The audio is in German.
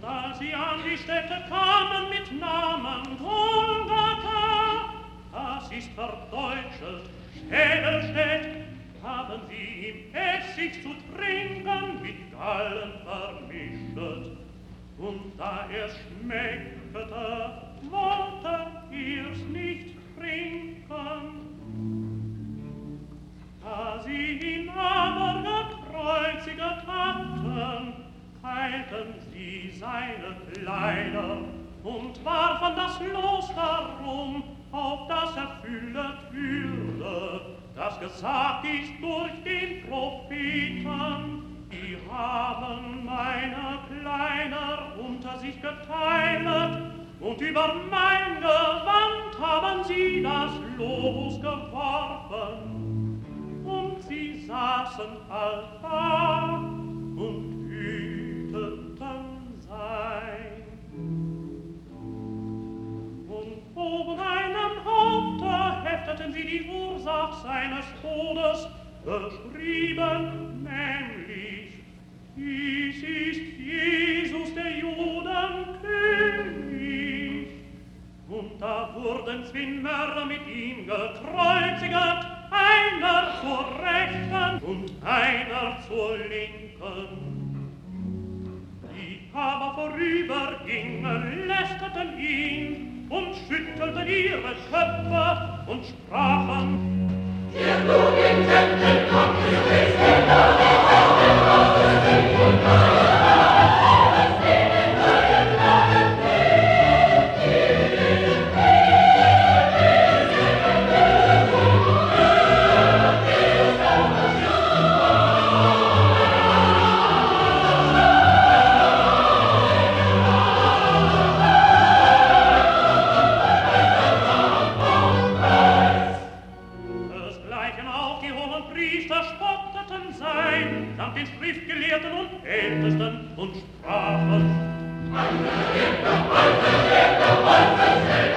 als sie an die Städte kamen mit Namen Golgatha, das ist verdeutschelt, Städelstedt, haben sie ihm Essig zu trinken mit Gallen vermischet. Und da schmeckte, wollte ihr's nicht trinken. Da sie ihn aber gekreuziget hatten, teilten sie seine Kleider und warfen das Los darum, auf das erfüllet würde, das gesagt ist durch den Propheten. Die haben meine Kleider unter sich geteilt und über mein Gewand haben sie das Los geworfen. Und sie saßen allda und hüteten sein. Und oben einem Haupte hefteten sie die Ursache seines Todes, geschrieben, nämlich, dies ist Jesus, der Juden König. Und da wurden zwei Mörder mit ihm gekreuzigt, einer zur Rechten und einer zur Linken. Die aber vorübergingen, lästerten ihn und schüttelten ihre Köpfe und sprachen, ihr Blut Tempel kommt, ihr wisst, und sprachen,